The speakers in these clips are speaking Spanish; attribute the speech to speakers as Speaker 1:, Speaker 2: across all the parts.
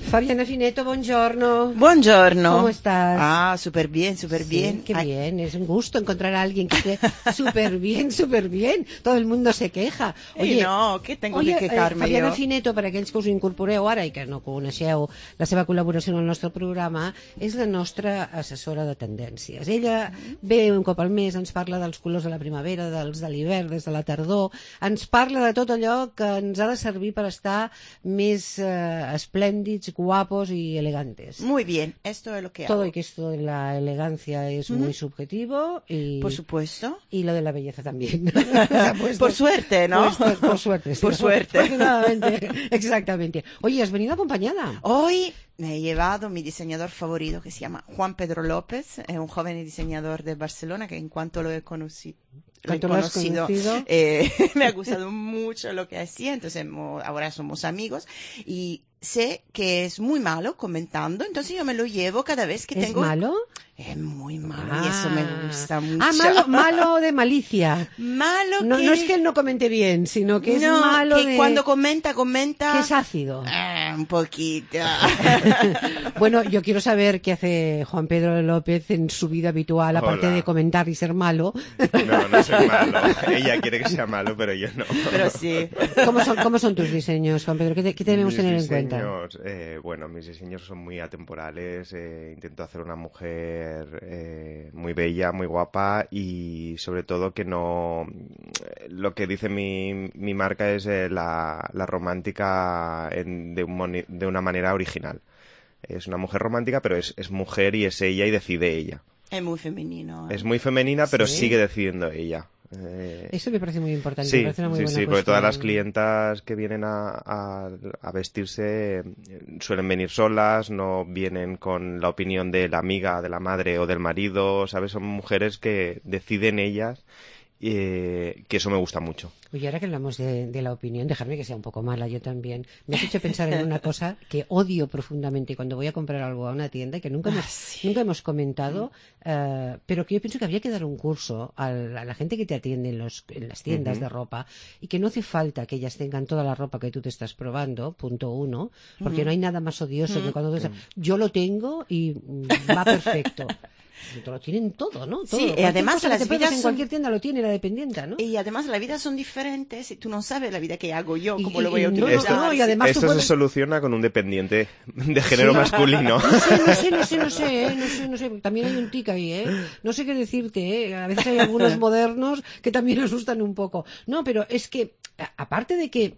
Speaker 1: Fabiana Fineto, buongiorno.
Speaker 2: Buongiorno.
Speaker 1: ¿Cómo estás?
Speaker 2: Ah, súper bien, súper bien.
Speaker 1: Qué bien, es un gusto encontrar a alguien que esté súper bien, súper bien. Todo el mundo se queja.
Speaker 2: Oye, no, què tengo que quejar-me
Speaker 1: Fabiana
Speaker 2: jo?
Speaker 1: Fineto, per aquells que us incorporeu ara i que no coneixeu la seva col·laboració en el nostre programa, és la nostra assessora de tendències. Ella ve un cop al mes, ens parla dels colors de la primavera, dels de l'hivern, des de la tardor, ens parla de tot allò que ens ha de servir per estar més esplèndids, guapos y elegantes.
Speaker 2: Muy bien, esto es lo que hago.
Speaker 1: Todo y que esto de la elegancia es muy subjetivo y...
Speaker 2: Por supuesto.
Speaker 1: Y lo de la belleza también.
Speaker 2: Por suerte, ¿no?
Speaker 1: Por suerte, sí.
Speaker 2: Por suerte.
Speaker 1: Afortunadamente, exactamente. Oye, ¿has venido acompañada?
Speaker 2: Hoy me he llevado mi diseñador favorito que se llama Juan Pedro López, es un joven diseñador de Barcelona que en cuanto lo he conocido, me ha gustado mucho lo que hacía, entonces ahora somos amigos y sé que es muy malo comentando, entonces yo me lo llevo cada vez que tengo...
Speaker 1: ¿Es malo?
Speaker 2: Es muy malo y eso me gusta mucho.
Speaker 1: Malo de malicia.
Speaker 2: Malo
Speaker 1: no,
Speaker 2: que...
Speaker 1: No es que él no comente bien, sino que es malo
Speaker 2: que
Speaker 1: de...
Speaker 2: cuando comenta...
Speaker 1: Que es ácido.
Speaker 2: Un poquito.
Speaker 1: Bueno, yo quiero saber qué hace Juan Pedro López en su vida habitual, aparte de comentar y ser malo.
Speaker 3: No soy malo. Ella quiere que sea malo, pero yo no.
Speaker 2: Pero sí.
Speaker 1: ¿Cómo son tus diseños, Juan Pedro? ¿Qué debemos tener en cuenta?
Speaker 3: Bueno, mis diseños son muy atemporales. Intento hacer una mujer muy bella, muy guapa y sobre todo que no... Lo que dice mi marca es la romántica de una manera original. Es una mujer romántica, pero es mujer y es ella y decide ella.
Speaker 2: Es muy femenino.
Speaker 3: Es muy femenina, pero sigue decidiendo ella.
Speaker 1: Eso me parece muy importante.
Speaker 3: Sí,
Speaker 1: me parece una muy buena
Speaker 3: porque
Speaker 1: cuestión.
Speaker 3: todas las clientas que vienen a vestirse suelen venir solas, no vienen con la opinión de la amiga, de la madre o del marido, ¿sabes? Son mujeres que deciden ellas. Que eso me gusta mucho.
Speaker 1: Oye, ahora que hablamos de la opinión, dejarme que sea un poco mala yo también. Me has hecho pensar en una cosa que odio profundamente cuando voy a comprar algo a una tienda y que nunca hemos comentado, pero que yo pienso que habría que dar un curso a la gente que te atiende en las tiendas de ropa y que no hace falta que ellas tengan toda la ropa que tú te estás probando, punto uno, porque no hay nada más odioso que cuando tú dices, yo lo tengo y va perfecto. Lo tienen todo, ¿no? Todo.
Speaker 2: Sí, y además
Speaker 1: las vidas en cualquier tienda lo tiene la dependienta, ¿no?
Speaker 2: Y además las vidas son diferentes y tú no sabes la vida que hago yo, cómo lo voy a utilizar.
Speaker 1: No, y además
Speaker 3: esto se soluciona con un dependiente de género masculino.
Speaker 1: No sé. También hay un tic ahí, ¿eh? No sé qué decirte, ¿eh? A veces hay algunos modernos que también asustan un poco. No, pero es que, aparte de que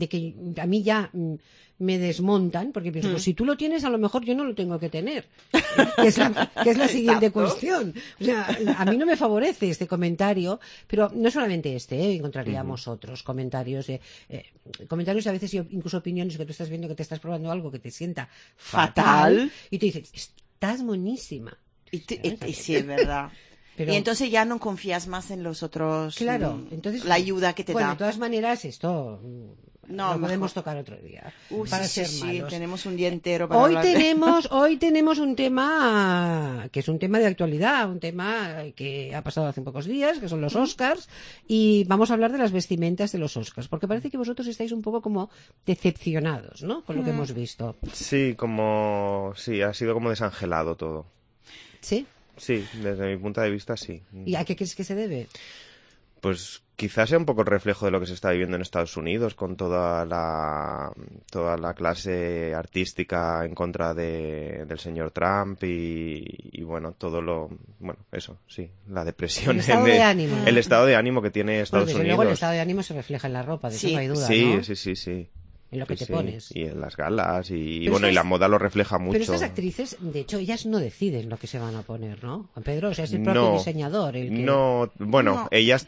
Speaker 1: a mí ya me desmontan, porque pienso, pues si tú lo tienes, a lo mejor yo no lo tengo que tener. Que es la siguiente cuestión. O sea, a mí no me favorece este comentario, pero no solamente encontraríamos otros comentarios, comentarios a veces incluso opiniones que tú estás viendo que te estás probando algo que te sienta fatal y te dicen, estás monísima.
Speaker 2: Y sí, es verdad. Pero, y entonces ya no confías más en los otros.
Speaker 1: Claro, entonces
Speaker 2: la ayuda que te da.
Speaker 1: De todas maneras, esto lo podemos tocar otro día. Para ser malos.
Speaker 2: Tenemos un día entero para
Speaker 1: hoy
Speaker 2: hablar
Speaker 1: hoy tenemos un tema que es un tema de actualidad, un tema que ha pasado hace pocos días, que son los Oscars, y vamos a hablar de las vestimentas de los Oscars, porque parece que vosotros estáis un poco como decepcionados, ¿no? Con lo que hemos visto.
Speaker 3: Sí, ha sido como desangelado todo.
Speaker 1: ¿Sí?
Speaker 3: Sí, desde mi punto de vista sí.
Speaker 1: ¿Y a qué crees que se debe?
Speaker 3: Pues quizás sea un poco el reflejo de lo que se está viviendo en Estados Unidos, con toda la clase artística en contra del señor Trump y bueno, eso, sí, la depresión. El estado de ánimo que tiene Estados Unidos.
Speaker 1: Luego el estado de ánimo se refleja en la ropa, de eso no hay duda, ¿no?
Speaker 3: Sí.
Speaker 1: En lo que te pones.
Speaker 3: Y en las galas, y la moda lo refleja mucho.
Speaker 1: Pero estas actrices, de hecho, ellas no deciden lo que se van a poner, ¿no? Juan Pedro, o sea, es el propio diseñador el que...
Speaker 3: Ellas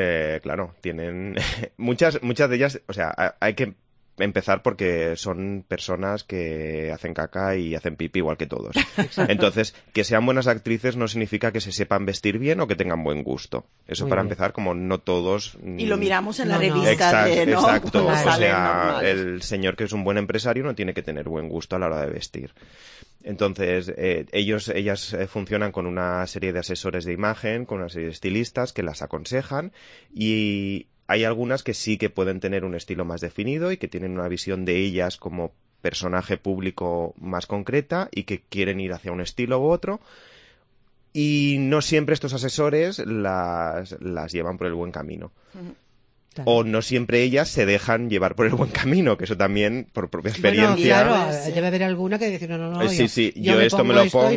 Speaker 3: tienen muchas de ellas, o sea, hay que empezar porque son personas que hacen caca y hacen pipi igual que todos. Entonces, que sean buenas actrices no significa que se sepan vestir bien o que tengan buen gusto. Eso muy para bien. Empezar, como no todos...
Speaker 2: Y lo miramos en la revista.
Speaker 3: Exacto. Claro. O sea, el señor que es un buen empresario no tiene que tener buen gusto a la hora de vestir. Entonces, ellas funcionan con una serie de asesores de imagen, con una serie de estilistas que las aconsejan y hay algunas que sí que pueden tener un estilo más definido y que tienen una visión de ellas como personaje público más concreta y que quieren ir hacia un estilo u otro. Y no siempre estos asesores las llevan por el buen camino.
Speaker 1: Claro.
Speaker 3: O no siempre ellas se dejan llevar por el buen camino, que eso también, por propia experiencia...
Speaker 1: Bueno, claro, debe haber alguna que dice, no,
Speaker 3: sí, yo esto me lo pongo,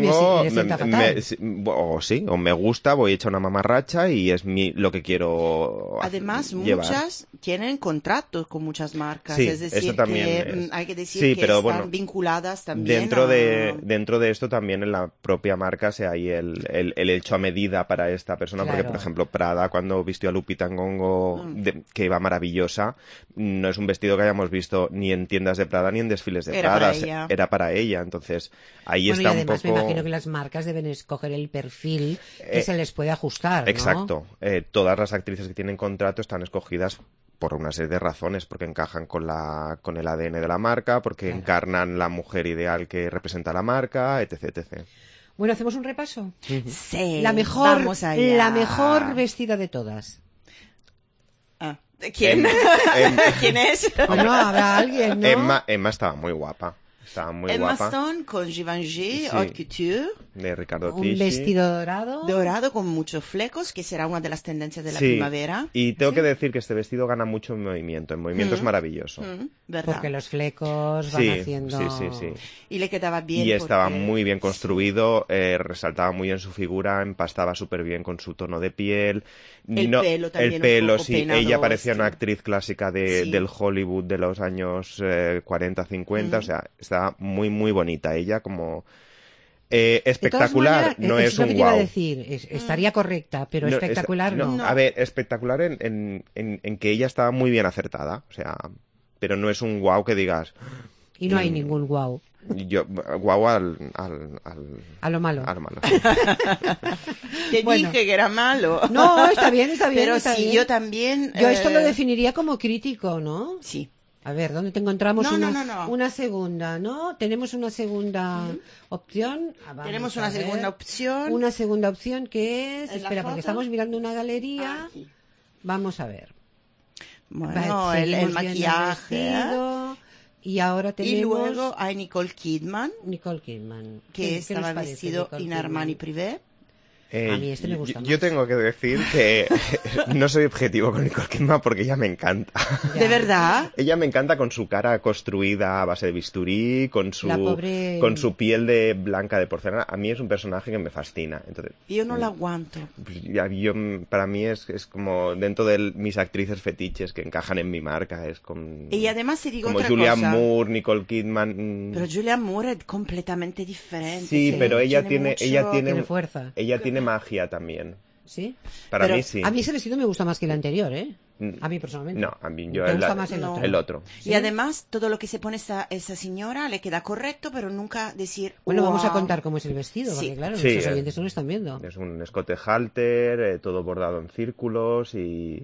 Speaker 3: o me gusta, voy hecha una mamarracha y es lo que quiero
Speaker 2: Además,
Speaker 3: llevar.
Speaker 2: muchas tienen contratos con muchas marcas,
Speaker 3: Sí,
Speaker 2: es decir,
Speaker 3: eso también
Speaker 2: que
Speaker 3: es.
Speaker 2: hay que decir
Speaker 3: Sí,
Speaker 2: que
Speaker 3: pero
Speaker 2: están
Speaker 3: bueno,
Speaker 2: vinculadas también
Speaker 3: dentro de esto también en la propia marca se hay el hecho a medida para esta persona,
Speaker 1: Claro.
Speaker 3: porque por ejemplo Prada cuando vistió a Lupita Nyong'o que iba maravillosa, no es un vestido que hayamos visto ni en tiendas de Prada ni en desfiles de
Speaker 2: Era
Speaker 3: Prada,
Speaker 2: para ella.
Speaker 3: era para ella, entonces ahí
Speaker 1: Bueno, y
Speaker 3: está
Speaker 1: además
Speaker 3: un poco...
Speaker 1: me imagino que las marcas deben escoger el perfil que se les puede ajustar, ¿no?
Speaker 3: Exacto. Todas las actrices que tienen contrato están escogidas por una serie de razones, porque encajan con el ADN de la marca, porque
Speaker 1: Claro.
Speaker 3: encarnan la mujer ideal que representa la marca, etc, etc.
Speaker 1: Bueno, ¿hacemos un repaso?
Speaker 2: Sí,
Speaker 1: La mejor
Speaker 2: vamos allá.
Speaker 1: vestida de todas.
Speaker 2: Ah, ¿quién? ¿Quién es?
Speaker 1: Bueno, habrá alguien, ¿no?
Speaker 3: Emma estaba muy guapa. Estaba muy
Speaker 2: Emma
Speaker 3: guapa.
Speaker 2: Stone con Givenchy,
Speaker 3: Sí.
Speaker 2: Haute Couture,
Speaker 3: De Ricardo
Speaker 1: Un
Speaker 3: Tisci.
Speaker 1: vestido dorado.
Speaker 2: dorado con muchos flecos, que será una de las tendencias de la
Speaker 3: Sí,
Speaker 2: primavera.
Speaker 3: y tengo que decir que este vestido gana mucho en movimiento. En movimiento es maravilloso.
Speaker 2: ¿Verdad?
Speaker 1: Porque los flecos van
Speaker 3: Sí,
Speaker 1: haciendo...
Speaker 3: sí.
Speaker 2: Y le quedaba bien.
Speaker 3: Y estaba
Speaker 2: porque-
Speaker 3: muy bien construido, resaltaba muy bien su figura, empastaba súper bien con su tono de piel.
Speaker 2: El pelo también
Speaker 3: El pelo,
Speaker 2: un poco
Speaker 3: sí.
Speaker 2: peinado,
Speaker 3: Ella parecía una
Speaker 2: este.
Speaker 3: actriz clásica
Speaker 2: Sí.
Speaker 3: del Hollywood de los años 40, 50. O sea, estaba muy, muy bonita. Ella como...
Speaker 1: De todas
Speaker 3: espectacular,
Speaker 1: maneras,
Speaker 3: no
Speaker 1: eso
Speaker 3: es
Speaker 1: lo
Speaker 3: un
Speaker 1: que te iba a
Speaker 3: guau.
Speaker 1: decir. Estaría correcta, pero
Speaker 3: No,
Speaker 1: espectacular no.
Speaker 3: A ver, espectacular en que ella estaba muy bien acertada. O sea, pero no es un guau que digas...
Speaker 1: Y no hay ningún guau.
Speaker 3: Yo, guau
Speaker 1: A lo malo.
Speaker 3: al malo.
Speaker 2: Te
Speaker 1: Bueno.
Speaker 2: dije que era malo.
Speaker 1: No, está bien,
Speaker 2: Pero
Speaker 1: está
Speaker 2: sí,
Speaker 1: bien.
Speaker 2: yo también...
Speaker 1: Yo esto lo definiría como crítico, ¿no?
Speaker 2: Sí.
Speaker 1: A ver, ¿dónde te encontramos
Speaker 2: No,
Speaker 1: una,
Speaker 2: no.
Speaker 1: una segunda, ¿no? Tenemos una segunda opción. Vamos
Speaker 2: Tenemos
Speaker 1: a
Speaker 2: una
Speaker 1: ver.
Speaker 2: segunda opción.
Speaker 1: Una segunda opción que es...
Speaker 2: ¿En la
Speaker 1: Espera,
Speaker 2: foto?
Speaker 1: porque estamos mirando una galería.
Speaker 2: Aquí.
Speaker 1: Vamos a ver.
Speaker 2: Bueno,
Speaker 1: Vale,
Speaker 2: el
Speaker 1: seguimos viendo
Speaker 2: maquillaje.
Speaker 1: vestido. Y ahora tenemos...
Speaker 2: Y luego hay Nicole Kidman,
Speaker 1: Nicole Kidman.
Speaker 2: que
Speaker 1: ¿Qué
Speaker 2: estaba
Speaker 1: nos parece
Speaker 2: vestido
Speaker 1: Nicole
Speaker 2: en
Speaker 1: Kidman?
Speaker 2: Armani Privé.
Speaker 1: A mí este me gusta
Speaker 3: yo
Speaker 1: más.
Speaker 3: tengo que decir que no soy objetivo con Nicole Kidman porque ella me encanta.
Speaker 1: Ya.
Speaker 2: ¿De verdad?
Speaker 3: Ella me encanta con su cara construida a base de bisturí, con
Speaker 1: La pobre-
Speaker 3: con su piel de blanca de porcelana. A mí es un personaje que me fascina. Entonces,
Speaker 2: Yo no la aguanto.
Speaker 3: pues, para mí es como dentro de mis actrices fetiches que encajan en mi marca. Es
Speaker 2: Y además te digo
Speaker 3: como
Speaker 2: otra
Speaker 3: Julianne
Speaker 2: cosa.
Speaker 3: Moore, Nicole Kidman.
Speaker 2: Pero Julianne Moore es completamente diferente.
Speaker 3: Sí, pero ella tiene
Speaker 1: Tiene fuerza.
Speaker 3: Ella tiene magia también.
Speaker 1: ¿Sí?
Speaker 3: Para
Speaker 2: Pero
Speaker 3: mí sí.
Speaker 1: A mí ese vestido me gusta más que el anterior, ¿eh?
Speaker 3: Mm.
Speaker 1: A mí personalmente.
Speaker 3: No, a mí yo
Speaker 1: ¿Te gusta más el
Speaker 2: no.
Speaker 1: otro?
Speaker 3: el otro.
Speaker 2: Y además, todo lo que se pone esa señora le queda correcto, pero nunca decir.
Speaker 1: Bueno, vamos a
Speaker 2: "Wow".
Speaker 1: contar cómo es el vestido,
Speaker 2: Sí.
Speaker 1: porque claro,
Speaker 3: Sí,
Speaker 1: nuestros oyentes no lo están viendo.
Speaker 3: Es un escote halter, todo bordado en círculos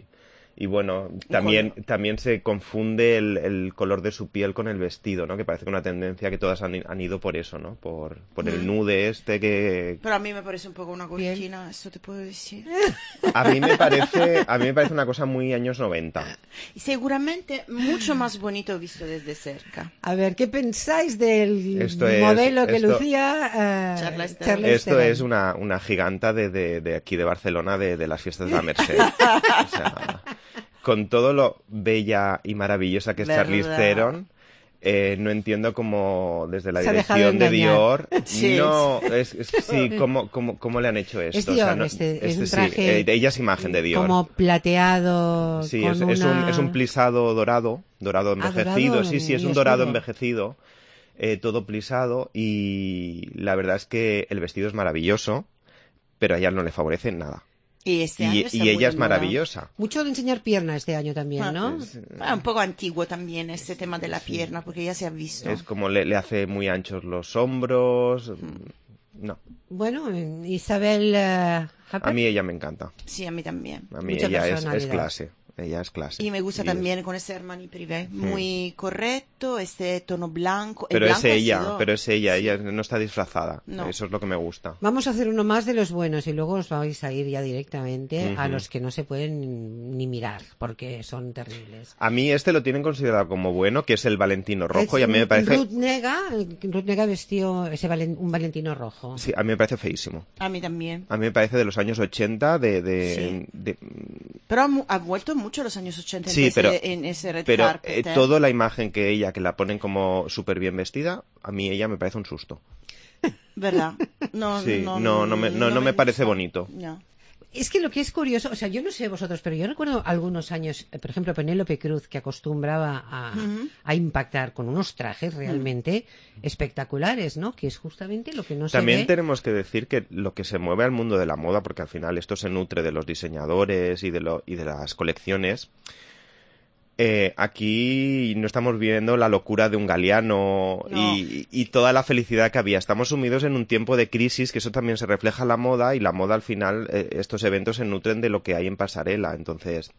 Speaker 3: y bueno, también se confunde el color de su piel con el vestido, ¿no? Que parece que una tendencia que todas han ido por eso, ¿no? Por el nude que
Speaker 2: Pero a mí me parece un poco una cochina, eso te puedo decir.
Speaker 3: a mí me parece una cosa muy años 90.
Speaker 2: Y seguramente mucho más bonito visto desde cerca.
Speaker 1: A ver, ¿qué pensáis del
Speaker 3: Esto es-
Speaker 1: modelo que
Speaker 3: esto-
Speaker 1: lucía
Speaker 2: Charlize Theron.
Speaker 1: Charlize
Speaker 3: Esto
Speaker 1: Theron?
Speaker 3: es una giganta de aquí de Barcelona, de las fiestas de la Merced. O sea, con todo lo bella y maravillosa que es
Speaker 2: ¿Verdad?
Speaker 3: Charlize Theron, no entiendo cómo desde la
Speaker 1: Se ha dejado
Speaker 3: dirección de
Speaker 1: engañar.
Speaker 3: Dior,
Speaker 2: Sí.
Speaker 3: no, sí, cómo le han hecho esto.
Speaker 1: Es Dior,
Speaker 3: no,
Speaker 1: es un
Speaker 3: sí,
Speaker 1: traje
Speaker 3: ella es imagen de Dior.
Speaker 1: como plateado.
Speaker 3: Sí,
Speaker 1: con
Speaker 3: es un plisado dorado envejecido,
Speaker 1: dorado,
Speaker 3: sí, es
Speaker 1: muy
Speaker 3: un dorado
Speaker 1: oscuro.
Speaker 3: envejecido, todo plisado y la verdad es que el vestido es maravilloso, pero a ella no le favorece nada.
Speaker 2: Y este año está
Speaker 3: Y
Speaker 2: muy
Speaker 3: ella
Speaker 2: de
Speaker 3: es
Speaker 2: moda.
Speaker 3: maravillosa.
Speaker 1: Mucho de enseñar pierna este año también, ¿no?
Speaker 2: Un poco antiguo también este tema de la pierna, porque ya se ha visto.
Speaker 3: Es como le hace muy anchos los hombros. No,
Speaker 1: Bueno, Isabel Huppert.
Speaker 3: a mí ella me encanta.
Speaker 2: Sí, a mí también.
Speaker 3: A mí
Speaker 1: Mucha
Speaker 3: ella es
Speaker 1: personalidad.
Speaker 3: clase. ella es clase.
Speaker 2: Y me gusta también con ese Armani Privé, muy correcto, este tono blanco.
Speaker 3: Pero
Speaker 2: blanco
Speaker 3: es ella no está disfrazada.
Speaker 2: No.
Speaker 3: Eso es lo que me gusta.
Speaker 1: Vamos a hacer uno más de los buenos y luego os vais a ir ya directamente a los que no se pueden ni mirar porque son terribles.
Speaker 3: A mí lo tienen considerado como bueno, que es el Valentino rojo, y a mí me parece...
Speaker 1: Ruth Negga vestió un Valentino rojo.
Speaker 3: Sí, a mí me parece feísimo.
Speaker 2: A mí también.
Speaker 3: A mí me parece de los años 80,
Speaker 2: Pero ha vuelto mucho los años 80
Speaker 3: sí,
Speaker 2: en ese red carpet.
Speaker 3: Toda la imagen que la ponen como súper bien vestida, a mí ella me parece un susto.
Speaker 2: ¿Verdad? No,
Speaker 3: sí,
Speaker 2: no
Speaker 3: me parece bonito.
Speaker 2: No.
Speaker 1: Es que lo que es curioso, o sea, yo no sé vosotros, pero yo recuerdo algunos años, por ejemplo, Penélope Cruz, que acostumbraba a impactar con unos trajes realmente espectaculares, ¿no? Que es justamente lo que no se ve.
Speaker 3: También tenemos que decir que lo que se mueve al mundo de la moda, porque al final esto se nutre de los diseñadores y de las colecciones. Aquí no estamos viendo la locura de un Galliano y toda la felicidad que había. Estamos sumidos en un tiempo de crisis, que eso también se refleja en la moda, y la moda al final, estos eventos se nutren de lo que hay en pasarela. Entonces,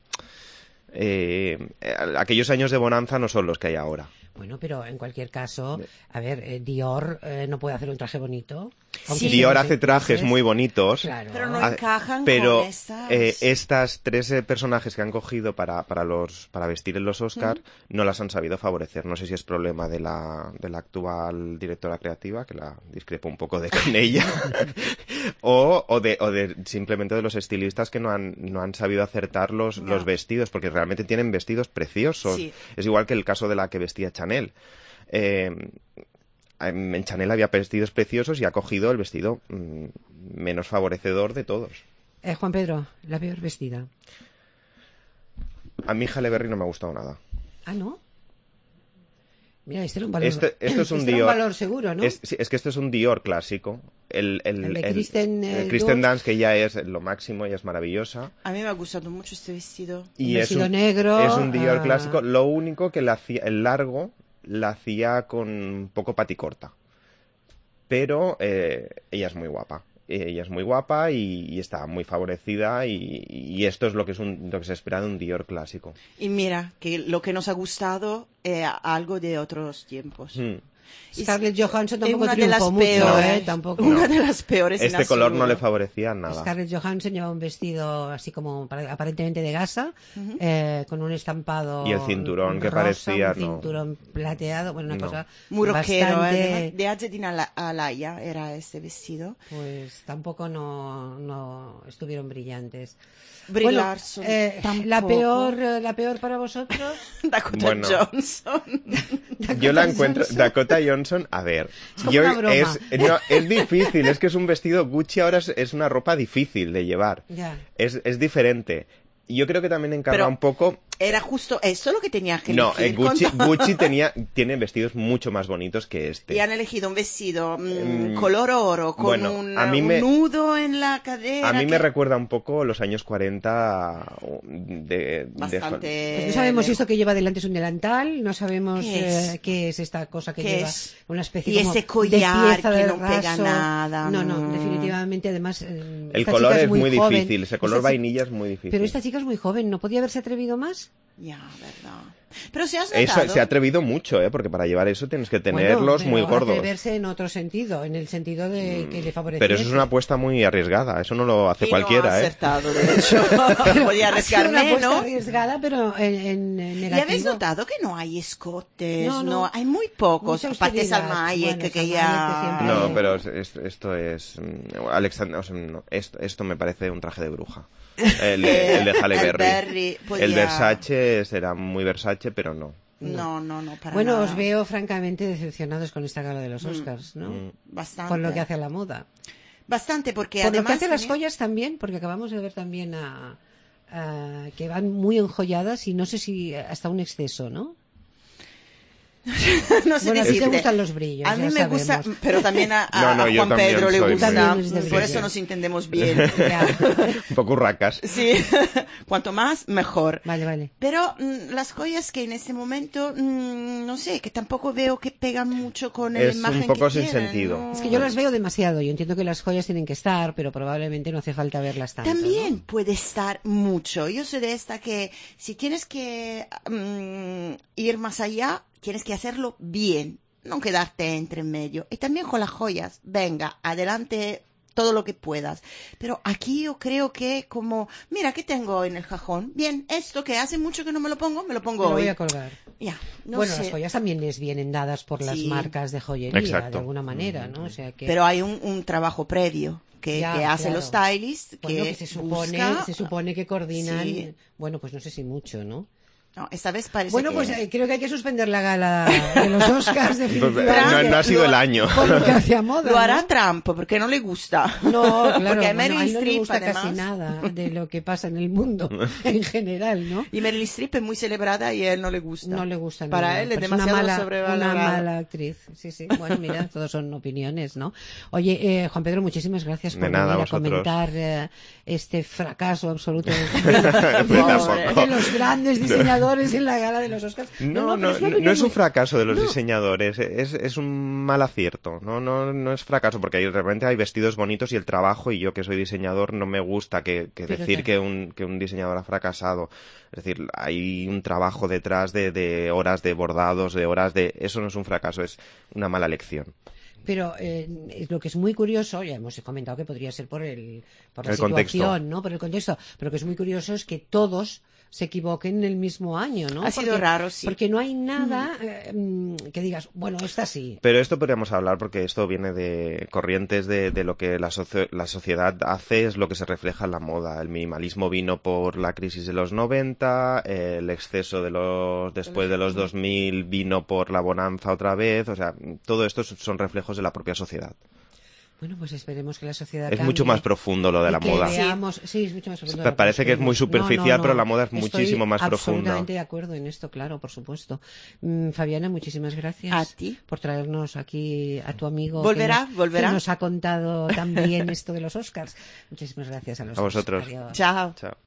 Speaker 3: aquellos años de bonanza no son los que hay ahora.
Speaker 1: Bueno, pero en cualquier caso, a ver, Dior no puede hacer un traje bonito.
Speaker 2: Sí.
Speaker 3: Dior hace trajes muy bonitos,
Speaker 1: claro.
Speaker 2: Pero no encajan
Speaker 3: pero
Speaker 2: con esas...
Speaker 3: estas tres personajes que han cogido para vestir en los Oscars no las han sabido favorecer. No sé si es problema de la actual directora creativa, que la discrepo un poco con ella, o de simplemente de los estilistas que no han sabido acertar los vestidos, porque realmente tienen vestidos preciosos.
Speaker 2: Sí.
Speaker 3: Es igual que el caso de la que vestía Chanel. En Chanel había vestidos preciosos y ha cogido el vestido menos favorecedor de todos.
Speaker 1: Juan Pedro, la peor vestida.
Speaker 3: A mí Halle Berry no me ha gustado nada.
Speaker 1: Ah, ¿no? Mira, este era un valor,
Speaker 3: esto es un
Speaker 1: este
Speaker 3: Dior.
Speaker 1: Era un valor seguro, ¿no?
Speaker 3: Es que esto es un Dior clásico. El
Speaker 1: de Kristen
Speaker 3: Kristen Dunst, que ya es lo máximo, ya es maravillosa.
Speaker 2: A mí me ha gustado mucho este vestido.
Speaker 3: Y
Speaker 1: vestido negro.
Speaker 3: Es un Dior clásico. Lo único que el largo la hacía con un poco paticorta. Pero ella es muy guapa. Ella es muy guapa y está muy favorecida, y esto es lo que se espera de un Dior clásico.
Speaker 2: Y mira, que lo que nos ha gustado es algo de otros tiempos.
Speaker 1: Scarlett Johansson tampoco
Speaker 2: una
Speaker 1: triunfó
Speaker 2: de las
Speaker 1: mucho,
Speaker 2: peores,
Speaker 1: tampoco.
Speaker 2: Una de las peores.
Speaker 3: Este color no le favorecía nada.
Speaker 1: Scarlett Johansson llevaba un vestido así como aparentemente de gasa, con un estampado
Speaker 3: y el cinturón que
Speaker 1: rosa,
Speaker 3: parecía,
Speaker 1: un cinturón plateado, bueno, una cosa
Speaker 2: muy rockero,
Speaker 1: bastante...
Speaker 2: de Azedin Alaya era este vestido.
Speaker 1: Pues tampoco no estuvieron brillantes.
Speaker 2: Brie
Speaker 1: Bueno,
Speaker 2: Larson,
Speaker 1: la peor para vosotros.
Speaker 2: Dakota Johnson.
Speaker 3: Yo la encuentro... Dakota Johnson, a ver, es difícil, es que es un vestido Gucci, ahora es una ropa difícil de llevar.
Speaker 1: Ya.
Speaker 3: Es diferente. Yo creo que también encarga un poco...
Speaker 2: Era justo eso lo que tenía que
Speaker 3: No,
Speaker 2: elegir.
Speaker 3: Gucci tiene vestidos mucho más bonitos que este.
Speaker 2: Y han elegido un vestido color oro con un nudo en la cadera.
Speaker 3: A mí me recuerda un poco los años 40
Speaker 2: bastante...
Speaker 1: Pues no sabemos si esto que lleva delante es un delantal, no sabemos qué es esta cosa que lleva.
Speaker 2: Es?
Speaker 1: Una especie
Speaker 2: y
Speaker 1: como
Speaker 2: ese collar
Speaker 1: de pieza
Speaker 2: que
Speaker 1: de
Speaker 2: no pega
Speaker 1: raso.
Speaker 2: nada.
Speaker 1: No, definitivamente, además...
Speaker 3: El color es muy
Speaker 1: joven.
Speaker 3: difícil, ese color vainilla es muy difícil.
Speaker 1: Pero esta chica es muy joven, ¿no podía haberse atrevido más?
Speaker 2: Ya, verdad. Pero si has notado...
Speaker 3: Eso, se ha atrevido mucho, porque para llevar eso tienes que tenerlos muy gordos.
Speaker 1: Atreverse en otro sentido, en el sentido de que le favorece.
Speaker 3: Pero eso es una apuesta muy arriesgada, eso no lo hace cualquiera,
Speaker 2: no ha acertado, de hecho. Podía arriesgar
Speaker 1: una
Speaker 2: menos.
Speaker 1: apuesta arriesgada, pero en negativo.
Speaker 2: ¿Y habéis notado que no hay escotes? No, hay muy pocos. Aparte Salma Hayek, que ya...
Speaker 3: No, pero esto es... Alexander, esto me parece un traje de bruja. El de Halle Berry.
Speaker 2: El
Speaker 3: Versace será muy Versace, pero no.
Speaker 2: No, para
Speaker 1: bueno,
Speaker 2: nada.
Speaker 1: os veo francamente decepcionados con esta gala de los Oscars, ¿no?
Speaker 2: Bastante.
Speaker 1: Con lo que hace a la moda.
Speaker 2: Bastante, porque
Speaker 1: Por
Speaker 2: además...
Speaker 1: lo que hace a las joyas también, porque acabamos de ver también que van muy enjolladas y no sé si hasta un exceso, ¿no?
Speaker 2: No sé
Speaker 1: Bueno, a ti te
Speaker 2: decirte.
Speaker 1: gustan los brillos,
Speaker 2: A mí
Speaker 1: ya
Speaker 2: me gusta,
Speaker 1: sabemos.
Speaker 2: pero también a
Speaker 3: No, yo
Speaker 2: Juan
Speaker 3: también
Speaker 2: Pedro le
Speaker 3: soy
Speaker 2: gusta.
Speaker 1: También eres de
Speaker 2: Por
Speaker 1: brillo.
Speaker 2: eso nos entendemos bien.
Speaker 1: Ya.
Speaker 3: Un poco urracas.
Speaker 2: Sí, cuanto más, mejor.
Speaker 1: Vale, vale.
Speaker 2: Pero las joyas que en este momento, no sé, que tampoco veo que pegan mucho con la
Speaker 3: Es
Speaker 2: imagen
Speaker 3: un poco
Speaker 2: que
Speaker 3: sin
Speaker 2: tienen,
Speaker 3: sentido.
Speaker 2: ¿no?
Speaker 1: Es que yo las veo demasiado. Yo entiendo que las joyas tienen que estar, pero probablemente no hace falta verlas tanto.
Speaker 2: También
Speaker 1: ¿no?
Speaker 2: puede estar mucho. Yo soy de esta que si tienes que ir más allá, tienes que hacerlo bien, no quedarte entre medio. Y también con las joyas, venga, adelante todo lo que puedas. Pero aquí yo creo que como, mira, ¿qué tengo en el cajón? Bien, esto que hace mucho que no me lo pongo
Speaker 1: Me lo
Speaker 2: hoy.
Speaker 1: voy a colgar.
Speaker 2: Ya, no
Speaker 1: Bueno,
Speaker 2: sé.
Speaker 1: las joyas también les vienen dadas por las
Speaker 2: Sí.
Speaker 1: marcas de joyería,
Speaker 3: Exacto.
Speaker 1: de alguna manera, ¿no? O sea que...
Speaker 2: Pero hay un trabajo previo que
Speaker 1: Ya,
Speaker 2: hacen los
Speaker 1: claro.
Speaker 2: stylists,
Speaker 1: Bueno,
Speaker 2: que
Speaker 1: que se supone que coordinan,
Speaker 2: Sí.
Speaker 1: bueno, pues no sé si mucho, ¿no?
Speaker 2: No, esta vez parece
Speaker 1: Bueno,
Speaker 2: que...
Speaker 1: pues creo que hay que suspender la gala de los Oscars,
Speaker 3: No,
Speaker 1: definitivamente.
Speaker 3: no ha sido el año.
Speaker 1: Por lo que hacia moda,
Speaker 2: Lo hará
Speaker 1: ¿no?
Speaker 2: Trump, porque no le gusta.
Speaker 1: No, claro,
Speaker 2: Porque a
Speaker 1: bueno,
Speaker 2: Meryl
Speaker 1: a él no le
Speaker 2: Streep,
Speaker 1: gusta
Speaker 2: además...
Speaker 1: casi nada de lo que pasa en el mundo en general, ¿no?
Speaker 2: Y Meryl Streep es muy celebrada y a él no le gusta.
Speaker 1: No le gusta
Speaker 2: Para
Speaker 1: nada.
Speaker 2: él es
Speaker 1: Pues
Speaker 2: demasiado
Speaker 1: una
Speaker 2: sobrevalorado.
Speaker 1: mala actriz. Sí, sí. Bueno, mira, todos son opiniones, ¿no? Oye, Juan Pedro, muchísimas gracias por
Speaker 3: De nada,
Speaker 1: venir a
Speaker 3: vosotros.
Speaker 1: comentar este fracaso absoluto
Speaker 3: Tampoco.
Speaker 1: de los grandes diseñadores en la gala de los Oscars.
Speaker 3: No,
Speaker 1: pero es una
Speaker 3: no
Speaker 1: opinión
Speaker 3: es un
Speaker 1: muy-
Speaker 3: fracaso de los
Speaker 1: No.
Speaker 3: diseñadores, es un mal acierto, no es fracaso, porque realmente hay vestidos bonitos y el trabajo, y yo que soy diseñador no me gusta que
Speaker 1: Pero
Speaker 3: decir que un diseñador ha fracasado. Es decir, hay un trabajo detrás de horas de bordados, de horas de... Eso no es un fracaso, es una mala elección.
Speaker 1: Pero lo que es muy curioso, ya hemos comentado que podría ser por la
Speaker 3: El
Speaker 1: situación,
Speaker 3: contexto.
Speaker 1: ¿no? Por el contexto. Pero lo que es muy curioso es que todos se equivoquen en el mismo año, ¿no?
Speaker 2: Ha sido raro, sí.
Speaker 1: Porque no hay nada que digas, bueno, esta sí.
Speaker 3: Pero esto podríamos hablar porque esto viene de corrientes de lo que la sociedad hace, es lo que se refleja en la moda. El minimalismo vino por la crisis de los 90, el exceso después de los 2000 vino por la bonanza otra vez, o sea, todo esto son reflejos de la propia sociedad.
Speaker 1: Bueno, pues esperemos que la sociedad
Speaker 3: Es
Speaker 1: cambie
Speaker 3: mucho más profundo lo de
Speaker 1: y
Speaker 3: la
Speaker 1: que
Speaker 3: moda.
Speaker 1: sí, es mucho más profundo.
Speaker 3: Parece que es muy superficial, pero la moda es
Speaker 1: Estoy
Speaker 3: muchísimo más profunda.
Speaker 1: absolutamente de acuerdo en esto, claro, por supuesto. Fabiana, muchísimas gracias
Speaker 2: A ti.
Speaker 1: por traernos aquí a tu amigo
Speaker 2: Volverá.
Speaker 1: que nos ha contado también esto de los Oscars. Muchísimas gracias a los
Speaker 3: A vosotros.
Speaker 1: dos. Adiós.
Speaker 2: Chao.
Speaker 3: Chao.